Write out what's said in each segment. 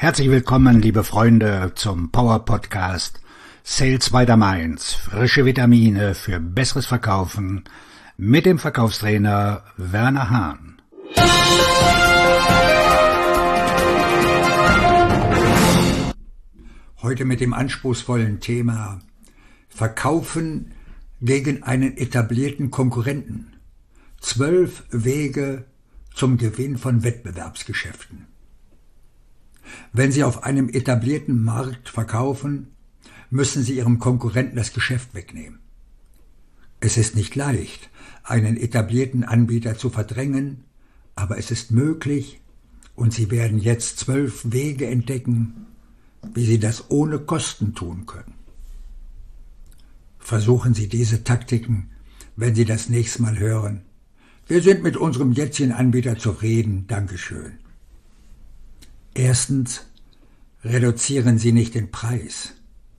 Herzlich willkommen, liebe Freunde, zum Power Podcast Sales by the Mainz. Frische Vitamine für besseres Verkaufen mit dem Verkaufstrainer Werner Hahn. Heute mit dem anspruchsvollen Thema Verkaufen gegen einen etablierten Konkurrenten. 12 Wege zum Gewinn von Wettbewerbsgeschäften. Wenn Sie auf einem etablierten Markt verkaufen, müssen Sie Ihrem Konkurrenten das Geschäft wegnehmen. Es ist nicht leicht, einen etablierten Anbieter zu verdrängen, aber es ist möglich und Sie werden jetzt 12 Wege entdecken, wie Sie das ohne Kosten tun können. Versuchen Sie diese Taktiken, wenn Sie das nächste Mal hören: Wir sind mit unserem jetzigen Anbieter zufrieden, Dankeschön. Erstens, reduzieren Sie nicht den Preis.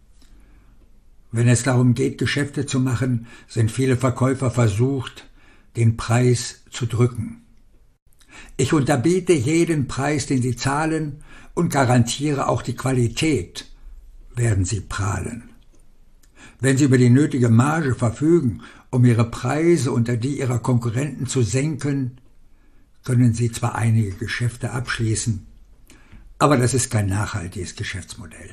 Wenn es darum geht, Geschäfte zu machen, sind viele Verkäufer versucht, den Preis zu drücken. Ich unterbiete jeden Preis, den Sie zahlen, und garantiere auch die Qualität, werden Sie prahlen. Wenn Sie über die nötige Marge verfügen, um Ihre Preise unter die Ihrer Konkurrenten zu senken, können Sie zwar einige Geschäfte abschließen, aber das ist kein nachhaltiges Geschäftsmodell.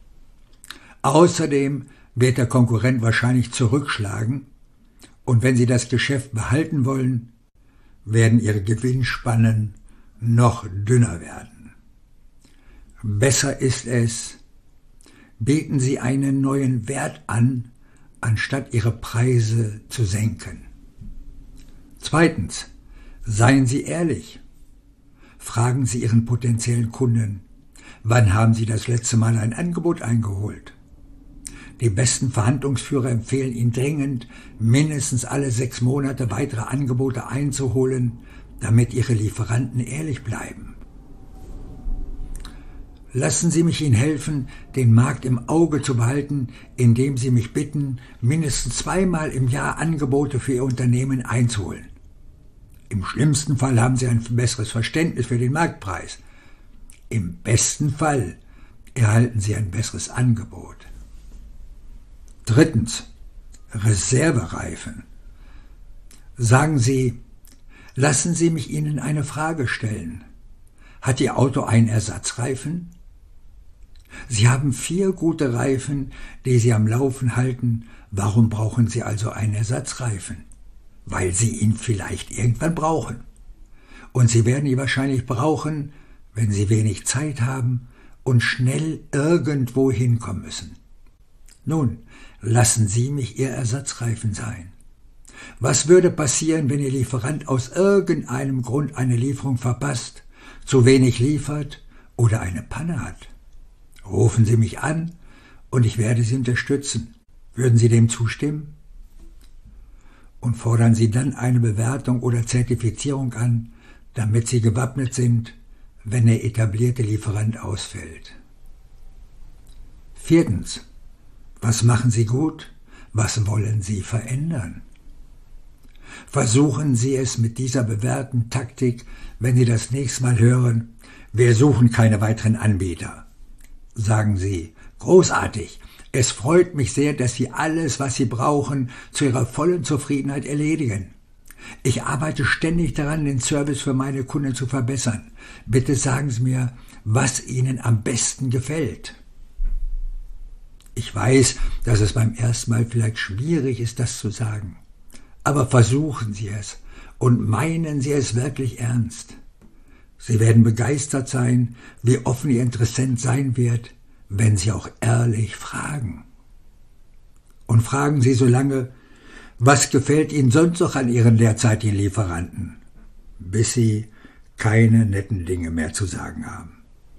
Außerdem wird der Konkurrent wahrscheinlich zurückschlagen, und wenn Sie das Geschäft behalten wollen, werden Ihre Gewinnspannen noch dünner werden. Besser ist es, bieten Sie einen neuen Wert an, anstatt Ihre Preise zu senken. Zweitens, seien Sie ehrlich. Fragen Sie Ihren potenziellen Kunden: Wann haben Sie das letzte Mal ein Angebot eingeholt? Die besten Verhandlungsführer empfehlen Ihnen dringend, mindestens alle 6 Monate weitere Angebote einzuholen, damit Ihre Lieferanten ehrlich bleiben. Lassen Sie mich Ihnen helfen, den Markt im Auge zu behalten, indem Sie mich bitten, mindestens 2-mal im Jahr Angebote für Ihr Unternehmen einzuholen. Im schlimmsten Fall haben Sie ein besseres Verständnis für den Marktpreis. Im besten Fall erhalten Sie ein besseres Angebot. Drittens, Reservereifen. Sagen Sie: Lassen Sie mich Ihnen eine Frage stellen. Hat Ihr Auto einen Ersatzreifen? Sie haben 4 gute Reifen, die Sie am Laufen halten. Warum brauchen Sie also einen Ersatzreifen? Weil Sie ihn vielleicht irgendwann brauchen. Und Sie werden ihn wahrscheinlich brauchen, wenn Sie wenig Zeit haben und schnell irgendwo hinkommen müssen. Nun, lassen Sie mich Ihr Ersatzreifen sein. Was würde passieren, wenn Ihr Lieferant aus irgendeinem Grund eine Lieferung verpasst, zu wenig liefert oder eine Panne hat? Rufen Sie mich an und ich werde Sie unterstützen. Würden Sie dem zustimmen? Und fordern Sie dann eine Bewertung oder Zertifizierung an, damit Sie gewappnet sind, wenn der etablierte Lieferant ausfällt. Viertens, was machen Sie gut? Was wollen Sie verändern? Versuchen Sie es mit dieser bewährten Taktik, wenn Sie das nächste Mal hören: Wir suchen keine weiteren Anbieter. Sagen Sie: Großartig! Es freut mich sehr, dass Sie alles, was Sie brauchen, zu Ihrer vollen Zufriedenheit erledigen. Ich arbeite ständig daran, den Service für meine Kunden zu verbessern. Bitte sagen Sie mir, was Ihnen am besten gefällt. Ich weiß, dass es beim ersten Mal vielleicht schwierig ist, das zu sagen. Aber versuchen Sie es und meinen Sie es wirklich ernst. Sie werden begeistert sein, wie offen Ihr Interessent sein wird, wenn Sie auch ehrlich fragen. Und fragen Sie so lange: Was gefällt Ihnen sonst noch an Ihren derzeitigen Lieferanten? Bis Sie keine netten Dinge mehr zu sagen haben.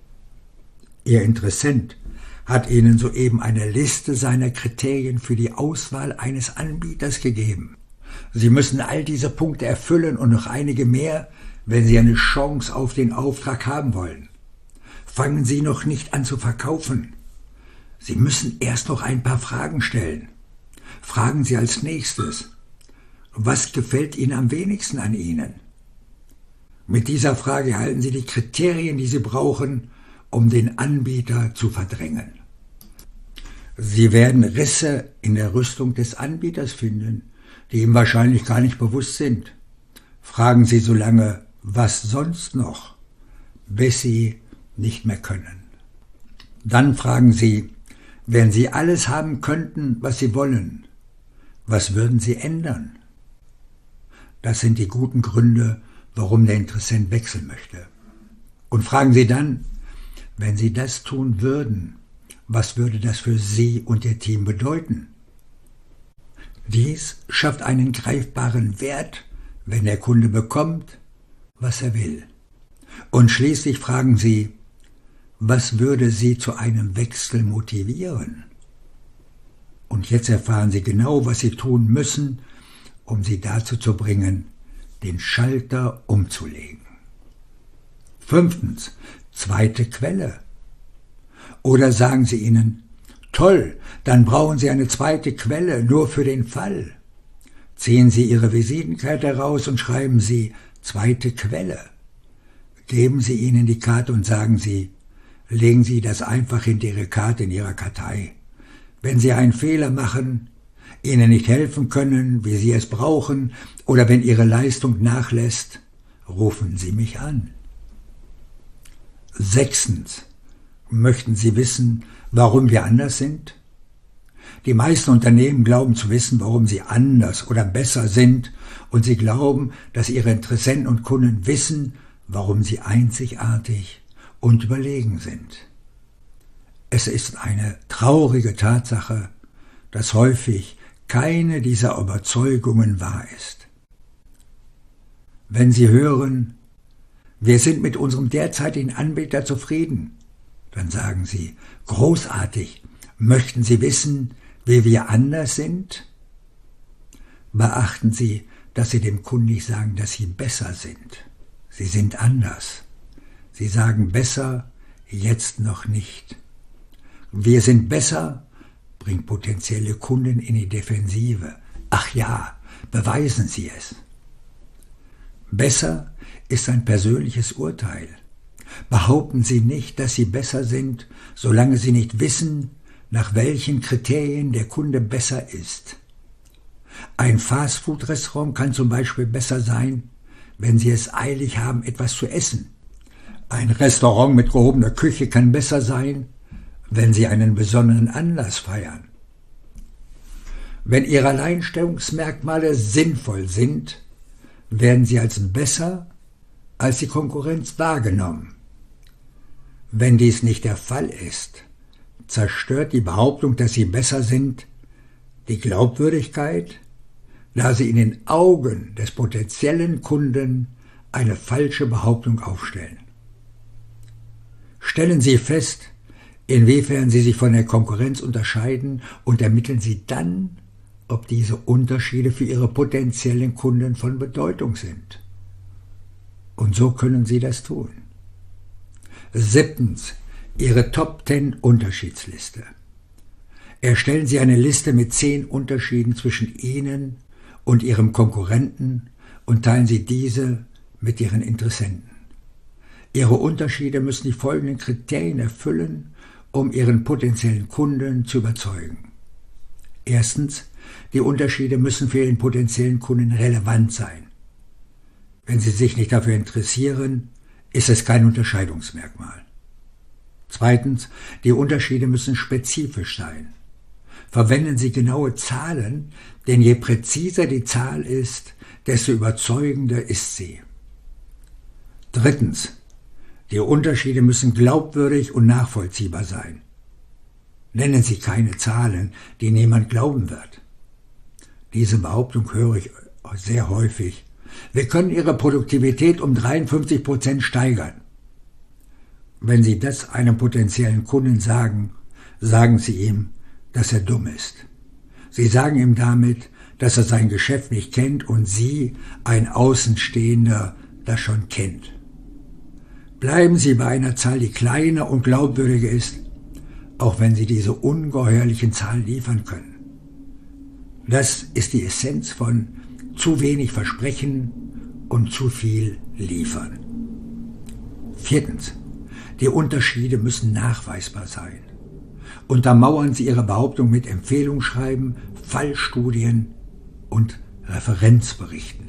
Ihr Interessent hat Ihnen soeben eine Liste seiner Kriterien für die Auswahl eines Anbieters gegeben. Sie müssen all diese Punkte erfüllen und noch einige mehr, wenn Sie eine Chance auf den Auftrag haben wollen. Fangen Sie noch nicht an zu verkaufen. Sie müssen erst noch ein paar Fragen stellen. Fragen Sie als nächstes: Was gefällt Ihnen am wenigsten an Ihnen? Mit dieser Frage erhalten Sie die Kriterien, die Sie brauchen, um den Anbieter zu verdrängen. Sie werden Risse in der Rüstung des Anbieters finden, die ihm wahrscheinlich gar nicht bewusst sind. Fragen Sie so lange, was sonst noch, bis Sie nicht mehr können. Dann fragen Sie, wenn Sie alles haben könnten, was Sie wollen, was würden Sie ändern? Das sind die guten Gründe, warum der Interessent wechseln möchte. Und fragen Sie dann, wenn Sie das tun würden, was würde das für Sie und Ihr Team bedeuten? Dies schafft einen greifbaren Wert, wenn der Kunde bekommt, was er will. Und schließlich fragen Sie, was würde Sie zu einem Wechsel motivieren? Und jetzt erfahren Sie genau, was Sie tun müssen, um Sie dazu zu bringen, den Schalter umzulegen. 5. Zweite Quelle. Oder sagen Sie ihnen, toll, dann brauchen Sie eine zweite Quelle, nur für den Fall. Ziehen Sie Ihre Visitenkarte heraus und schreiben Sie zweite Quelle. Geben Sie ihnen die Karte und sagen Sie, legen Sie das einfach hinter Ihre Karte in Ihrer Kartei. Wenn Sie einen Fehler machen, Ihnen nicht helfen können, wie Sie es brauchen, oder wenn Ihre Leistung nachlässt, rufen Sie mich an. 6. Möchten Sie wissen, warum wir anders sind? Die meisten Unternehmen glauben zu wissen, warum sie anders oder besser sind, und sie glauben, dass ihre Interessenten und Kunden wissen, warum sie einzigartig und überlegen sind. Es ist eine traurige Tatsache, dass häufig keine dieser Überzeugungen wahr ist. Wenn Sie hören, wir sind mit unserem derzeitigen Anbieter zufrieden, dann sagen Sie, großartig, möchten Sie wissen, wie wir anders sind? Beachten Sie, dass Sie dem Kunden nicht sagen, dass Sie besser sind. Sie sind anders. Sie sagen besser, jetzt noch nicht. Wir sind besser, bringt potenzielle Kunden in die Defensive. Ach ja, beweisen Sie es. Besser ist ein persönliches Urteil. Behaupten Sie nicht, dass Sie besser sind, solange Sie nicht wissen, nach welchen Kriterien der Kunde besser ist. Ein Fastfood-Restaurant kann zum Beispiel besser sein, wenn Sie es eilig haben, etwas zu essen. Ein Restaurant mit gehobener Küche kann besser sein, wenn Sie einen besonderen Anlass feiern. Wenn Ihre Alleinstellungsmerkmale sinnvoll sind, werden Sie als besser als die Konkurrenz wahrgenommen. Wenn dies nicht der Fall ist, zerstört die Behauptung, dass Sie besser sind, die Glaubwürdigkeit, da Sie in den Augen des potenziellen Kunden eine falsche Behauptung aufstellen. Stellen Sie fest, inwiefern Sie sich von der Konkurrenz unterscheiden, und ermitteln Sie dann, ob diese Unterschiede für Ihre potenziellen Kunden von Bedeutung sind. Und so können Sie das tun. 7. Ihre Top 10 Unterschiedsliste. Erstellen Sie eine Liste mit 10 Unterschieden zwischen Ihnen und Ihrem Konkurrenten und teilen Sie diese mit Ihren Interessenten. Ihre Unterschiede müssen die folgenden Kriterien erfüllen, um Ihren potenziellen Kunden zu überzeugen. 1. Die Unterschiede müssen für Ihren potenziellen Kunden relevant sein. Wenn Sie sich nicht dafür interessieren, ist es kein Unterscheidungsmerkmal. 2. Die Unterschiede müssen spezifisch sein. Verwenden Sie genaue Zahlen, denn je präziser die Zahl ist, desto überzeugender ist sie. 3. Die Unterschiede müssen glaubwürdig und nachvollziehbar sein. Nennen Sie keine Zahlen, die niemand glauben wird. Diese Behauptung höre ich sehr häufig. Wir können Ihre Produktivität um 53% steigern. Wenn Sie das einem potenziellen Kunden sagen, sagen Sie ihm, dass er dumm ist. Sie sagen ihm damit, dass er sein Geschäft nicht kennt und Sie, ein Außenstehender, das schon kennt. Bleiben Sie bei einer Zahl, die kleiner und glaubwürdiger ist, auch wenn Sie diese ungeheuerlichen Zahlen liefern können. Das ist die Essenz von zu wenig versprechen und zu viel liefern. 4. Die Unterschiede müssen nachweisbar sein. Untermauern Sie Ihre Behauptung mit Empfehlungsschreiben, Fallstudien und Referenzberichten.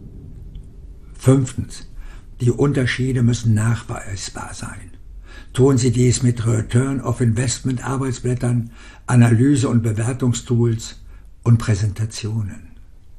5. Die Unterschiede müssen nachweisbar sein. Tun Sie dies mit Return of Investment Arbeitsblättern, Analyse- und Bewertungstools und Präsentationen.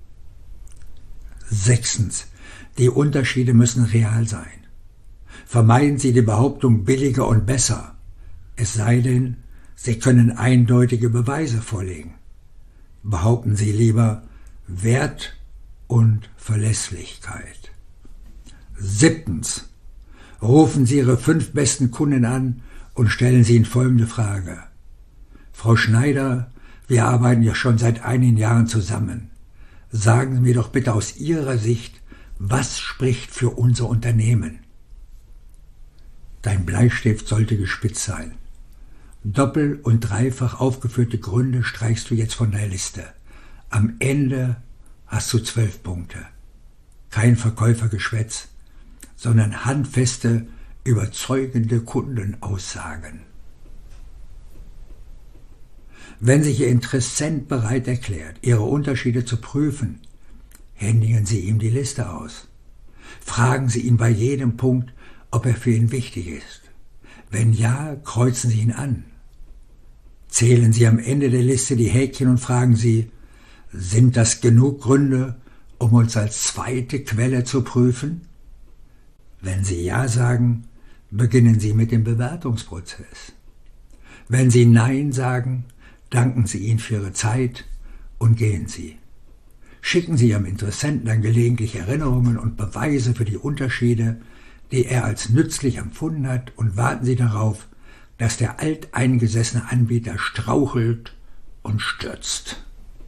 6. Die Unterschiede müssen real sein. Vermeiden Sie die Behauptung billiger und besser, es sei denn, Sie können eindeutige Beweise vorlegen. Behaupten Sie lieber Wert und Verlässlichkeit. 7. Rufen Sie Ihre 5 besten Kunden an und stellen Sie ihnen folgende Frage. Frau Schneider, wir arbeiten ja schon seit einigen Jahren zusammen. Sagen Sie mir doch bitte aus Ihrer Sicht, was spricht für unser Unternehmen? Dein Bleistift sollte gespitzt sein. Doppel- und dreifach aufgeführte Gründe streichst du jetzt von der Liste. Am Ende hast du 12 Punkte. Kein Verkäufergeschwätz, sondern handfeste, überzeugende Kundenaussagen. Wenn sich Ihr Interessent bereit erklärt, Ihre Unterschiede zu prüfen, händigen Sie ihm die Liste aus. Fragen Sie ihn bei jedem Punkt, ob er für ihn wichtig ist. Wenn ja, kreuzen Sie ihn an. Zählen Sie am Ende der Liste die Häkchen und fragen Sie, sind das genug Gründe, um uns als zweite Quelle zu prüfen? Wenn Sie Ja sagen, beginnen Sie mit dem Bewertungsprozess. Wenn Sie Nein sagen, danken Sie ihm für Ihre Zeit und gehen Sie. Schicken Sie Ihrem Interessenten dann gelegentlich Erinnerungen und Beweise für die Unterschiede, die er als nützlich empfunden hat, und warten Sie darauf, dass der alteingesessene Anbieter strauchelt und stürzt.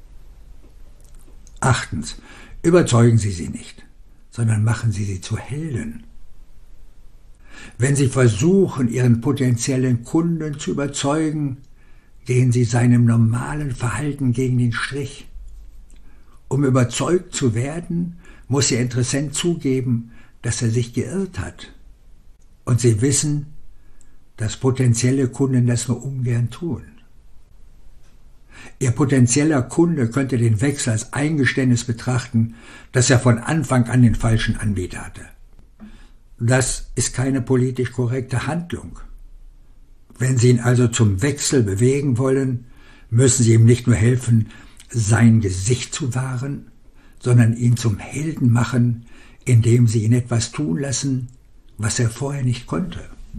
8. Überzeugen Sie sie nicht, sondern machen Sie sie zu Helden. Wenn Sie versuchen, Ihren potenziellen Kunden zu überzeugen, gehen Sie seinem normalen Verhalten gegen den Strich. Um überzeugt zu werden, muss Ihr Interessent zugeben, dass er sich geirrt hat. Und Sie wissen, dass potenzielle Kunden das nur ungern tun. Ihr potenzieller Kunde könnte den Wechsel als Eingeständnis betrachten, dass er von Anfang an den falschen Anbieter hatte. Das ist keine politisch korrekte Handlung. Wenn Sie ihn also zum Wechsel bewegen wollen, müssen Sie ihm nicht nur helfen, sein Gesicht zu wahren, sondern ihn zum Helden machen, indem Sie ihn etwas tun lassen, was er vorher nicht konnte.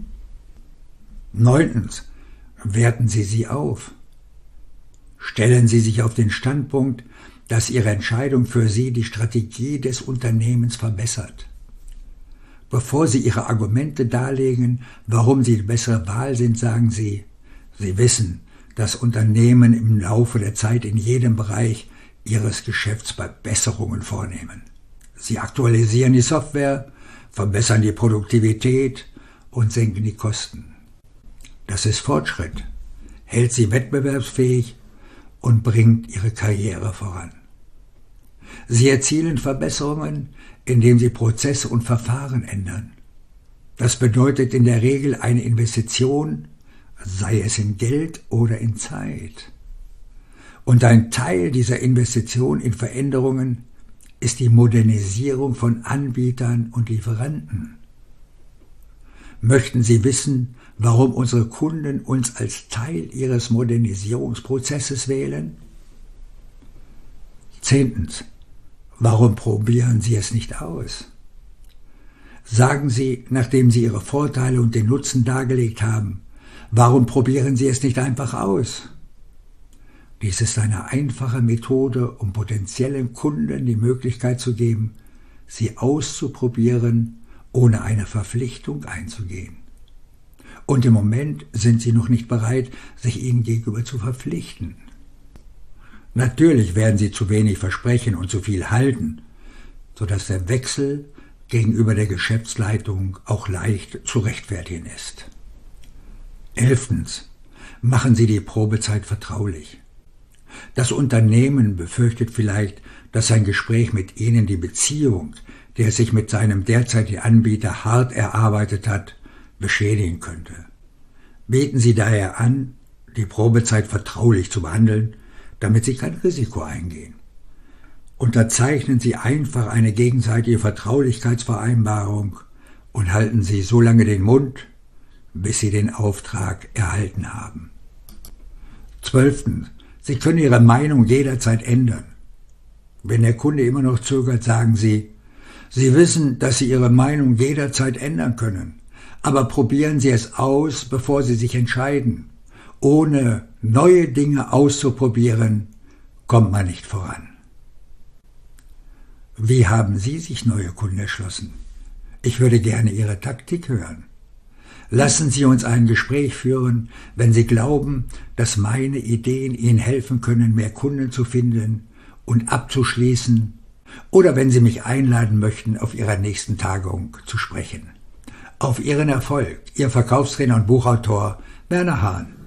9. Werten Sie sie auf. Stellen Sie sich auf den Standpunkt, dass Ihre Entscheidung für Sie die Strategie des Unternehmens verbessert. Bevor Sie Ihre Argumente darlegen, warum Sie die bessere Wahl sind, sagen Sie, Sie wissen, dass Unternehmen im Laufe der Zeit in jedem Bereich ihres Geschäfts Verbesserungen vornehmen. Sie aktualisieren die Software, verbessern die Produktivität und senken die Kosten. Das ist Fortschritt, hält Sie wettbewerbsfähig und bringt Ihre Karriere voran. Sie erzielen Verbesserungen, indem Sie Prozesse und Verfahren ändern. Das bedeutet in der Regel eine Investition, sei es in Geld oder in Zeit. Und ein Teil dieser Investition in Veränderungen ist die Modernisierung von Anbietern und Lieferanten. Möchten Sie wissen, warum unsere Kunden uns als Teil ihres Modernisierungsprozesses wählen? 10. Warum probieren Sie es nicht aus? Sagen Sie, nachdem Sie Ihre Vorteile und den Nutzen dargelegt haben, warum probieren Sie es nicht einfach aus? Dies ist eine einfache Methode, um potenziellen Kunden die Möglichkeit zu geben, sie auszuprobieren, ohne eine Verpflichtung einzugehen. Und im Moment sind sie noch nicht bereit, sich ihnen gegenüber zu verpflichten. Natürlich werden sie zu wenig versprechen und zu viel halten, sodass der Wechsel gegenüber der Geschäftsleitung auch leicht zu rechtfertigen ist. 11. Machen Sie die Probezeit vertraulich. Das Unternehmen befürchtet vielleicht, dass ein Gespräch mit Ihnen die Beziehung, die er sich mit seinem derzeitigen Anbieter hart erarbeitet hat, beschädigen könnte. Bieten Sie daher an, die Probezeit vertraulich zu behandeln, damit Sie kein Risiko eingehen. Unterzeichnen Sie einfach eine gegenseitige Vertraulichkeitsvereinbarung und halten Sie so lange den Mund, bis Sie den Auftrag erhalten haben. 12. Sie können Ihre Meinung jederzeit ändern. Wenn der Kunde immer noch zögert, sagen Sie, Sie wissen, dass Sie Ihre Meinung jederzeit ändern können, aber probieren Sie es aus, bevor Sie sich entscheiden. Ohne neue Dinge auszuprobieren, kommt man nicht voran. Wie haben Sie sich neue Kunden erschlossen? Ich würde gerne Ihre Taktik hören. Lassen Sie uns ein Gespräch führen, wenn Sie glauben, dass meine Ideen Ihnen helfen können, mehr Kunden zu finden und abzuschließen, oder wenn Sie mich einladen möchten, auf Ihrer nächsten Tagung zu sprechen. Auf Ihren Erfolg, Ihr Verkaufstrainer und Buchautor Werner Hahn.